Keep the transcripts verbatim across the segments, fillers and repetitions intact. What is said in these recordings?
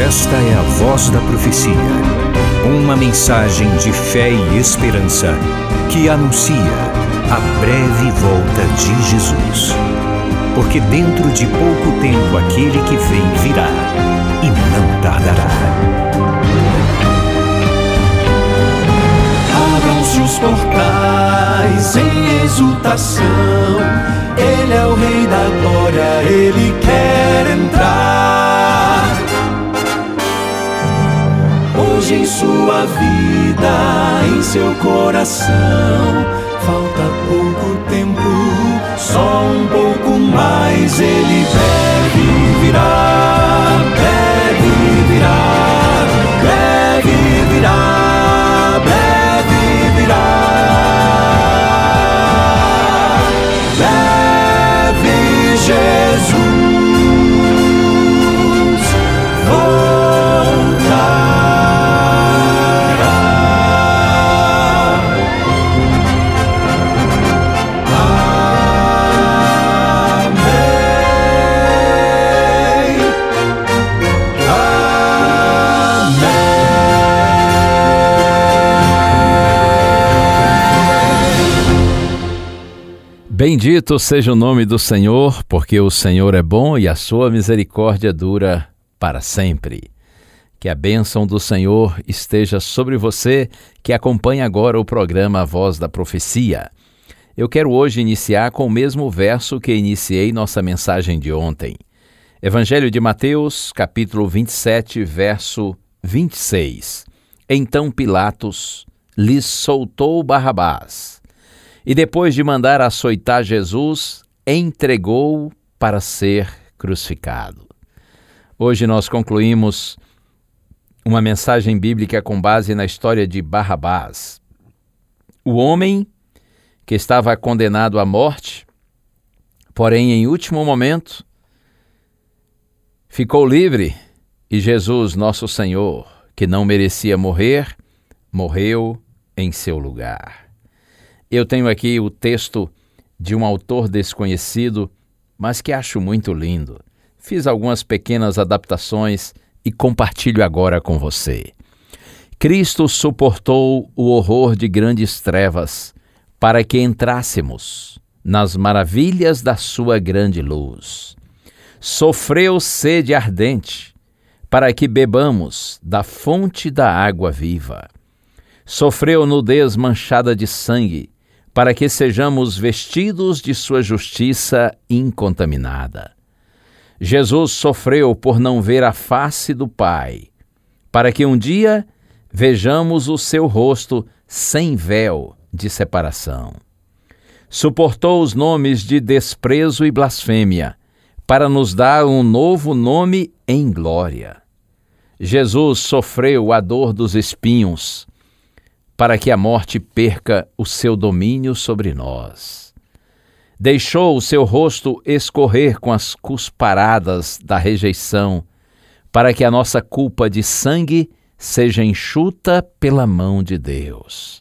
Esta é a Voz da Profecia, uma mensagem de fé e esperança que anuncia a breve volta de Jesus. Porque dentro de pouco tempo aquele que vem virá e não tardará. Abram-se os portais em exultação, Ele é o Rei da Glória, Ele quer entrar. Hoje em sua vida, em seu coração, falta pouco tempo, só um pouco mais. Ele deve virar, deve virar, deve virar, deve virar. Deve Jesus voltar. Bendito seja o nome do Senhor, porque o Senhor é bom e a sua misericórdia dura para sempre. Que a bênção do Senhor esteja sobre você que acompanha agora o programa Voz da Profecia. Eu quero hoje iniciar com o mesmo verso que iniciei nossa mensagem de ontem. Evangelho de Mateus, capítulo vinte e sete, verso vinte e seis. Então Pilatos lhes soltou Barrabás, e depois de mandar açoitar Jesus, entregou para ser crucificado. Hoje nós concluímos uma mensagem bíblica com base na história de Barrabás. O homem que estava condenado à morte, porém em último momento, ficou livre, e Jesus, nosso Senhor, que não merecia morrer, morreu em seu lugar. Eu tenho aqui o texto de um autor desconhecido, mas que acho muito lindo. Fiz algumas pequenas adaptações e compartilho agora com você. Cristo suportou o horror de grandes trevas para que entrássemos nas maravilhas da sua grande luz. Sofreu sede ardente para que bebamos da fonte da água viva. Sofreu nudez manchada de sangue para que sejamos vestidos de sua justiça incontaminada. Jesus sofreu por não ver a face do Pai, para que um dia vejamos o seu rosto sem véu de separação. Suportou os nomes de desprezo e blasfêmia, para nos dar um novo nome em glória. Jesus sofreu a dor dos espinhos, para que a morte perca o seu domínio sobre nós. Deixou o seu rosto escorrer com as cusparadas da rejeição, para que a nossa culpa de sangue seja enxuta pela mão de Deus.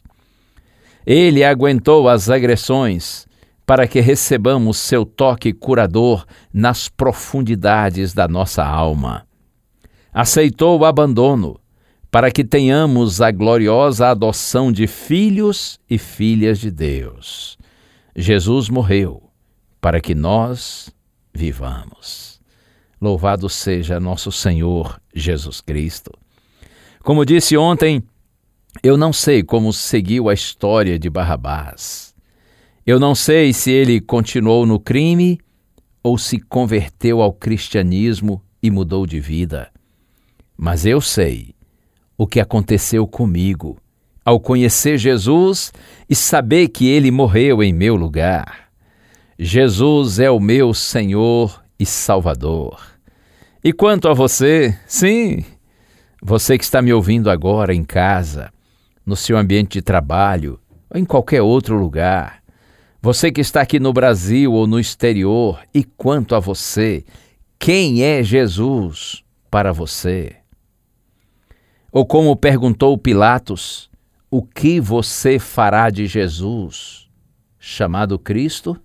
Ele aguentou as agressões, para que recebamos seu toque curador nas profundidades da nossa alma. Aceitou o abandono, para que tenhamos a gloriosa adoção de filhos e filhas de Deus. Jesus morreu para que nós vivamos. Louvado seja nosso Senhor Jesus Cristo. Como disse ontem, eu não sei como seguiu a história de Barrabás. Eu não sei se ele continuou no crime ou se converteu ao cristianismo e mudou de vida. Mas eu sei o que aconteceu comigo ao conhecer Jesus e saber que ele morreu em meu lugar. Jesus é o meu Senhor e Salvador. E quanto a você, sim, você que está me ouvindo agora em casa, no seu ambiente de trabalho ou em qualquer outro lugar, você que está aqui no Brasil ou no exterior, e quanto a você, quem é Jesus para você? Ou como perguntou Pilatos, o que você fará de Jesus, chamado Cristo?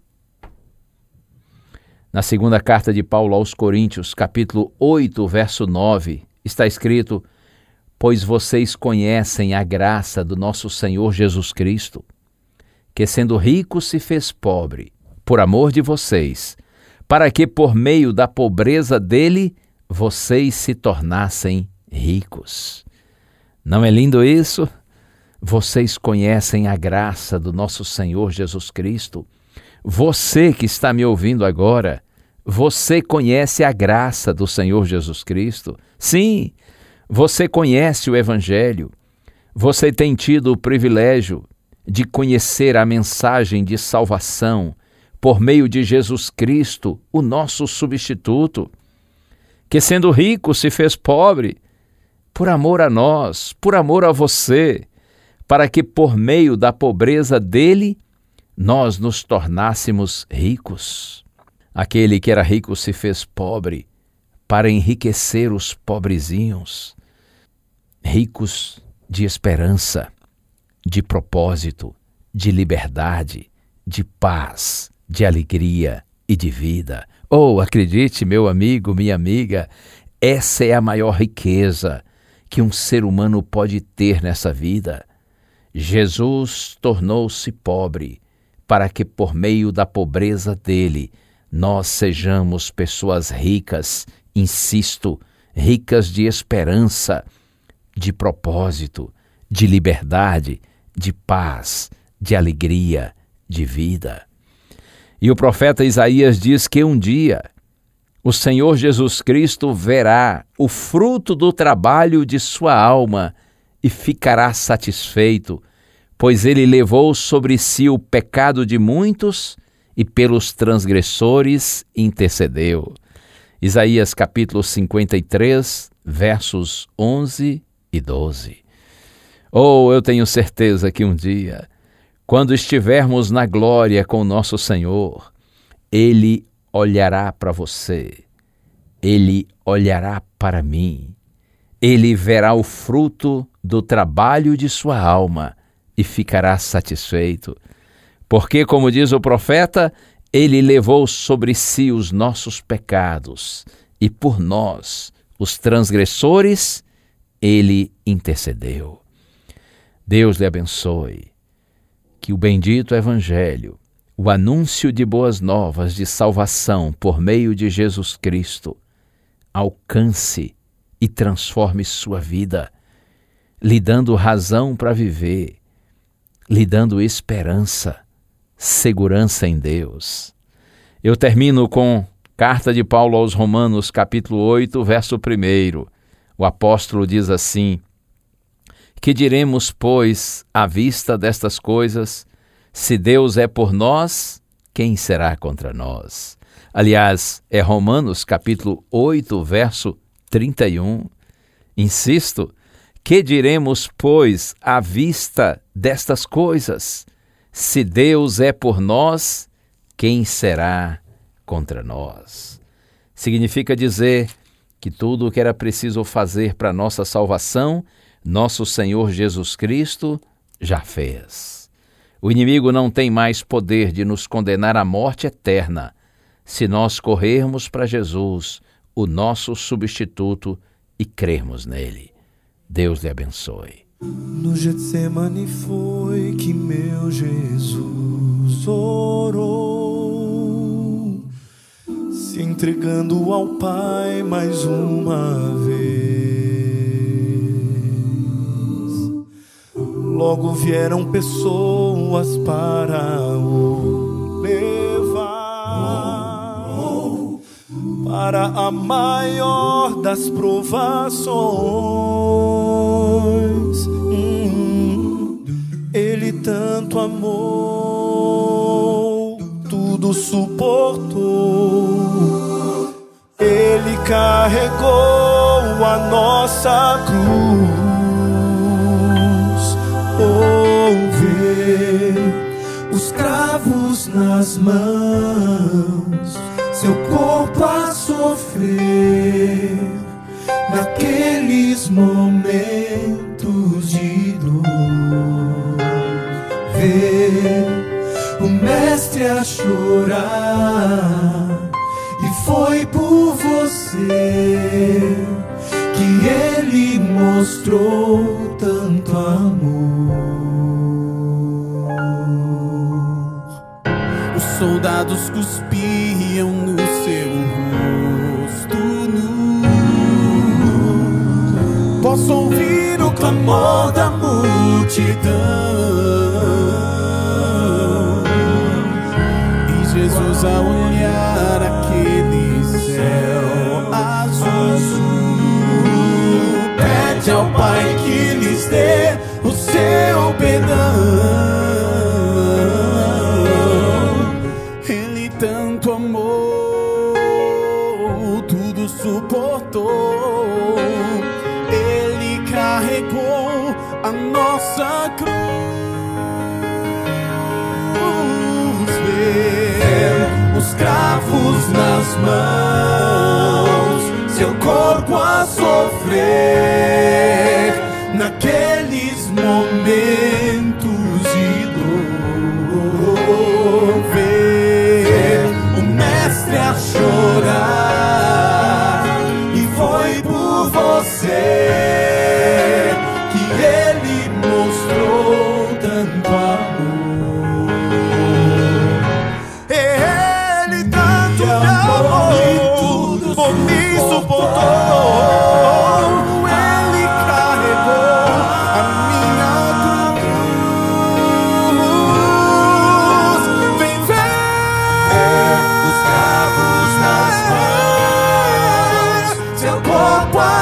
Na segunda carta de Paulo aos Coríntios, capítulo oito, verso nove, Está escrito: pois vocês conhecem a graça do nosso Senhor Jesus Cristo, que sendo rico se fez pobre, por amor de vocês, para que por meio da pobreza dele, vocês se tornassem ricos. Não é lindo isso? Vocês conhecem a graça do nosso Senhor Jesus Cristo. Você que está me ouvindo agora, você conhece a graça do Senhor Jesus Cristo? Sim, você conhece o Evangelho. Você tem tido o privilégio de conhecer a mensagem de salvação por meio de Jesus Cristo, o nosso substituto, que sendo rico se fez pobre, por amor a nós, por amor a você, para que por meio da pobreza dele, nós nos tornássemos ricos. Aquele que era rico se fez pobre para enriquecer os pobrezinhos, ricos de esperança, de propósito, de liberdade, de paz, de alegria e de vida. Oh, acredite, meu amigo, minha amiga, essa é a maior riqueza que um ser humano pode ter nessa vida. Jesus tornou-se pobre para que por meio da pobreza dele nós sejamos pessoas ricas, insisto, ricas de esperança, de propósito, de liberdade, de paz, de alegria, de vida. E o profeta Isaías diz que um dia o Senhor Jesus Cristo verá o fruto do trabalho de sua alma e ficará satisfeito, pois ele levou sobre si o pecado de muitos e pelos transgressores intercedeu. Isaías capítulo cinquenta e três, versos onze e doze. Oh, eu tenho certeza que um dia, quando estivermos na glória com o nosso Senhor, Ele olhará para você, Ele olhará para mim, Ele verá o fruto do trabalho de sua alma e ficará satisfeito. Porque, como diz o profeta, Ele levou sobre si os nossos pecados e por nós, os transgressores, Ele intercedeu. Deus lhe abençoe. Que o bendito Evangelho, o anúncio de boas novas de salvação por meio de Jesus Cristo, alcance e transforme sua vida, lhe dando razão para viver, lhe dando esperança, segurança em Deus. Eu termino com carta de Paulo aos Romanos, capítulo oito, verso primeiro. O apóstolo diz assim: que diremos, pois, à vista destas coisas? Se Deus é por nós, quem será contra nós? Aliás, é Romanos capítulo oito, verso trinta e um. Insisto, que diremos, pois, à vista destas coisas? Se Deus é por nós, quem será contra nós? Significa dizer que tudo o que era preciso fazer para nossa salvação, nosso Senhor Jesus Cristo já fez. O inimigo não tem mais poder de nos condenar à morte eterna se nós corrermos para Jesus, o nosso substituto, e crermos nele. Deus lhe abençoe. No Getsemane foi que meu Jesus orou, se entregando ao Pai mais uma vez. Logo vieram pessoas para o levar para a maior das provações. Hum, Ele tanto amou, tudo suportou. Ele carregou a nossa cruz. Ver os cravos nas mãos, seu corpo a sofrer, naqueles momentos de dor. Ver o mestre a chorar, e foi por você que ele mostrou tanto amor. Os soldados cuspiam no seu rosto nu. Posso ouvir o clamor da multidão. E Jesus, ao olhar aquele céu azul, pede ao Pai que lhes dê o seu perdão. Ele tanto amou, tudo suportou. Ele carregou a nossa cruz. Ver os cravos nas mãos, seu corpo a sofrer, naqueles momentos de dor. Ver o mestre a chorar, e foi por você que ele mostrou tanto amor. Ele tanto me amou, e tudo por mim suportou. Ele carregou a minha cruz. Vem ver os cravos nas mãos, seu corpo a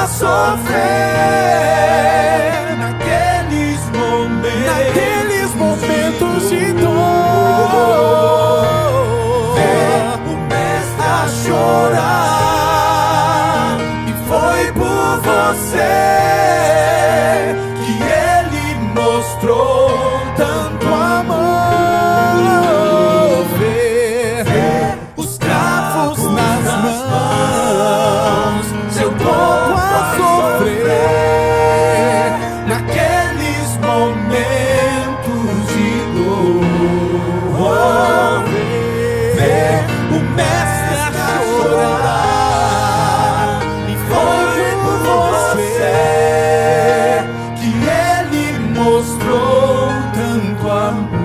sofrer, naqueles momentos, naqueles momentos de dor. Ver o mestre a chorar, e foi por você que ele mostrou tanto amor. Ver os cravos nas mãos, seu corpo a sofrer, naqueles momentos de dor. Ver o mestre a chorar, e foi por você que ele mostrou tanto amor.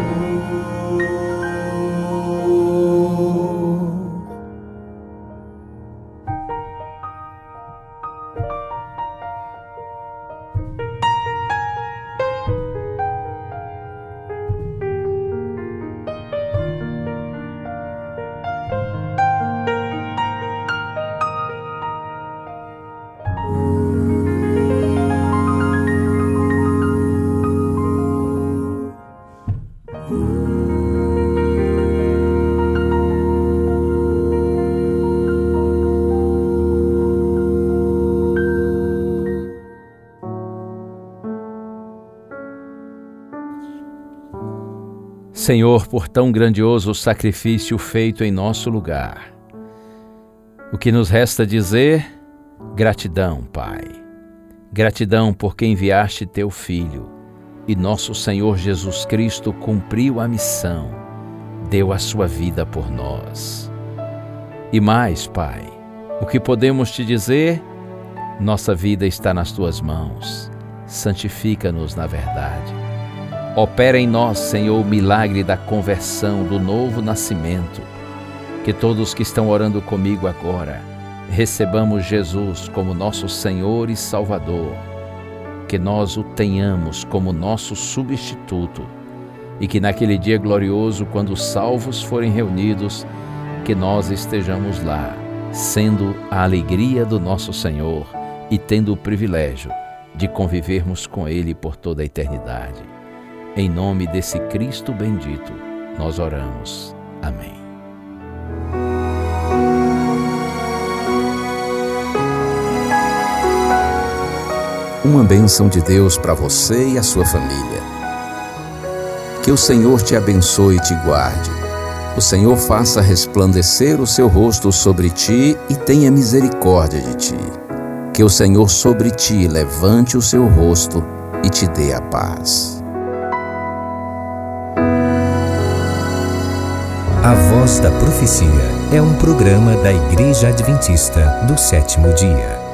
Senhor, por tão grandioso sacrifício feito em nosso lugar, o que nos resta dizer? Gratidão, Pai. Gratidão porque enviaste teu Filho, e nosso Senhor Jesus Cristo cumpriu a missão, deu a sua vida por nós. E mais, Pai, o que podemos te dizer? Nossa vida está nas tuas mãos. Santifica-nos na verdade. Opera em nós, Senhor, o milagre da conversão, do novo nascimento. Que todos que estão orando comigo agora recebamos Jesus como nosso Senhor e Salvador. Que nós o tenhamos como nosso substituto. E que naquele dia glorioso, quando os salvos forem reunidos, que nós estejamos lá, sendo a alegria do nosso Senhor e tendo o privilégio de convivermos com Ele por toda a eternidade. Em nome desse Cristo bendito, nós oramos. Amém. Uma bênção de Deus para você e a sua família. Que o Senhor te abençoe e te guarde. O Senhor faça resplandecer o seu rosto sobre ti e tenha misericórdia de ti. Que o Senhor sobre ti levante o seu rosto e te dê a paz. A Voz da Profecia é um programa da Igreja Adventista do Sétimo Dia.